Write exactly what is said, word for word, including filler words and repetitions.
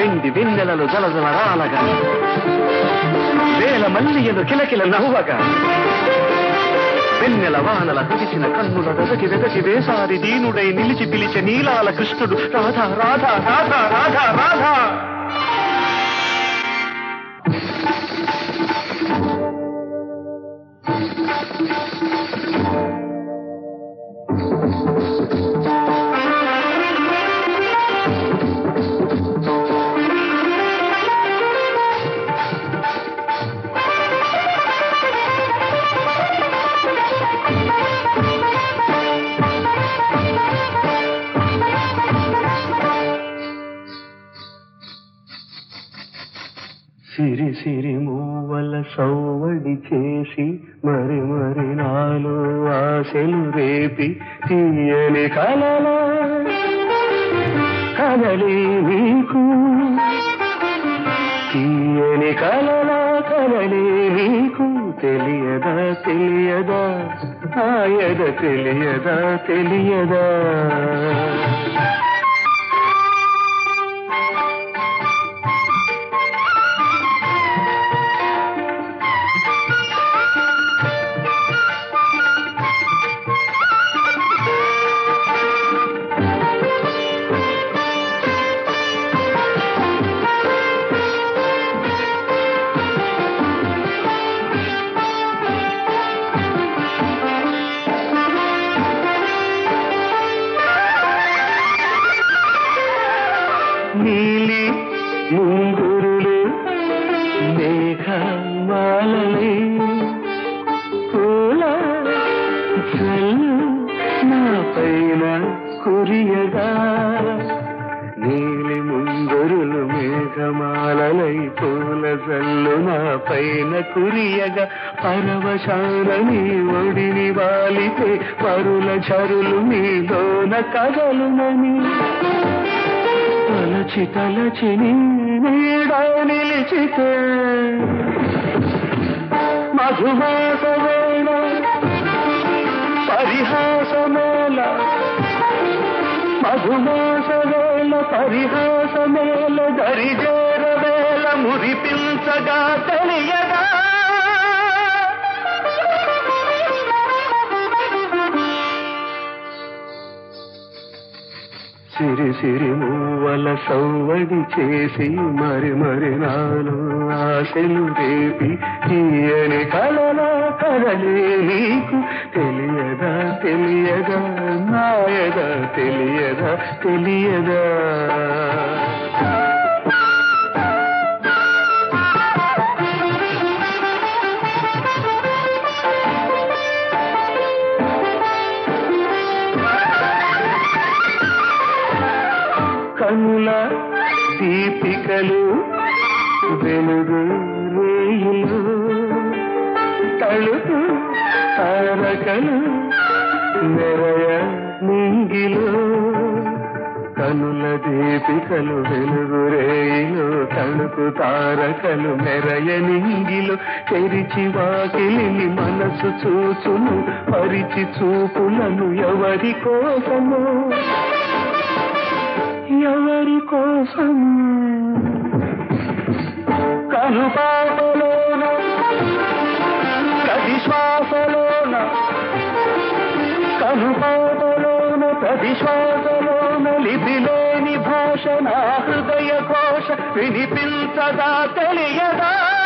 వెండి వెన్నెలలు జలజలరాలగా వేల మల్లియలు కిలకిల నవ్వగా వెన్నెల వానల కురిసిన కన్నుల వెదకి వెదకి వేసారి దీనుడై నిలిచి పిలిచే నీలాల కృష్ణుడు రాధా రాధా రాధా రాధా రాధా. సిరి సిరి మూవల సౌవడి చేసి మరి మరి నాలో ఆశలు రేపి తీయని కలలా కదలి నీకు తీయని కలలా కదలి నీకు తెలియదా తెలియదా ఆయద తెలియదా తెలియదా. నీలి ముంగురులు మేఘమాలలే పూల జల్లు నా పైన కురియగా నీలి ముంగురులు మేఘమాలలై పూల జల్లు నా పైన కురియగా పరవశాన నీ ఒడిని వాలితే పరుల చరులు నీలోన కదలునని తలచి తలచి నీడ నిలిచితే మధుమాసవేళ పరిహాసమేళ మధుమాసవేళ పరిహాసమేళ దరిజేరవేళ మురిపించగా తెలియగా సిరి సిరి మూవల సౌవడి చేసి మరి మరి నాలో ఆశలు రేపి తీయని కలలా కదలే నీకు తెలియదా తెలియదా నాయదా తెలియదా తెలియదా. కనుల దీపికలు వెలుగు రేయులు తలుపు తారకలు మెరయ నింగిలు కనుల దీపికలు వెలుగు రేయులు తలుపు తారకలు మెరయ నింగిలు తెరిచి వాకిలిని మనసు చూచును పరిచి చూపులను ఎవరి కోసము ఎవరి కోసం కనుపాపలోన ప్రతి శ్వాసలోన కనుపాపలోన ప్రతి శ్వాసలోన లిపిలేని భాష నా హృదయ ఘోష వినిపించదా తెలియదా.